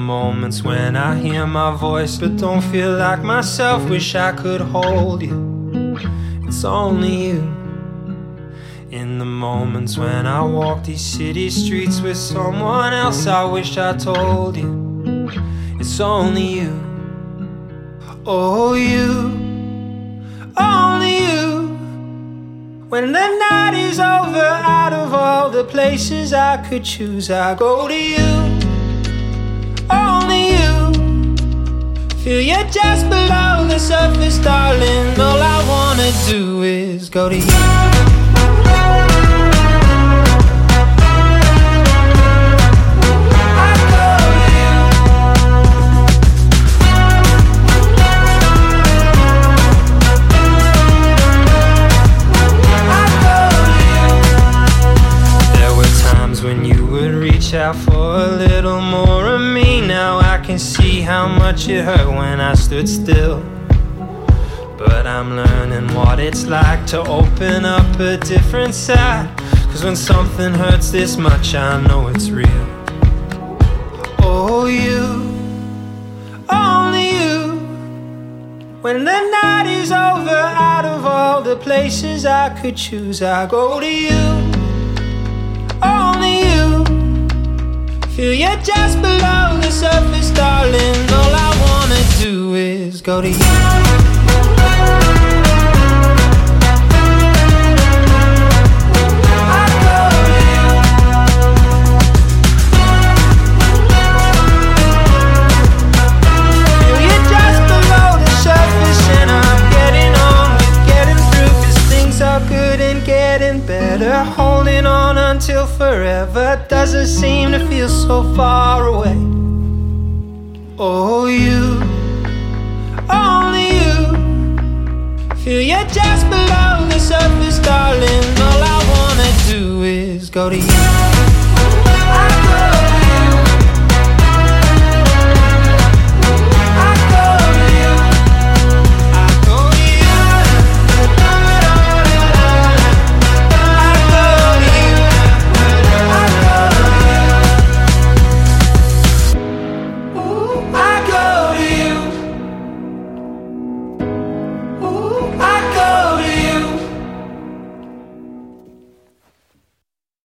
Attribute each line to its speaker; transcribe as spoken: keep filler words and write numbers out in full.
Speaker 1: moments when I hear my voice but don't feel like myself, wish I could hold you. It's only you. In the moments when I walk these city streets with someone else, I wish I told you. It's only you. Oh, you. Only you. When the night is over, out of all the places I could choose, I go to you. Only you. Feel you just below the surface, darling. All I wanna do is go to you. When you would reach out for a little more of me, now I can see how much it hurt when I stood still. But I'm learning what it's like to open up a different side, 'cause when something hurts this much, I know it's real. Oh, you, only you. When the night is over, out of all the places I could choose, I go to you. Only you. Feel you just below the surface, darling. All I wanna do is go to you. I go to you. Feel you just below the surface, and I'm getting on with getting through, 'cause things are good and getting better. Holding on until forever doesn't seem to feel so far away. Oh, you, only you. Feel you just below the surface, darling. All I wanna do is go to you.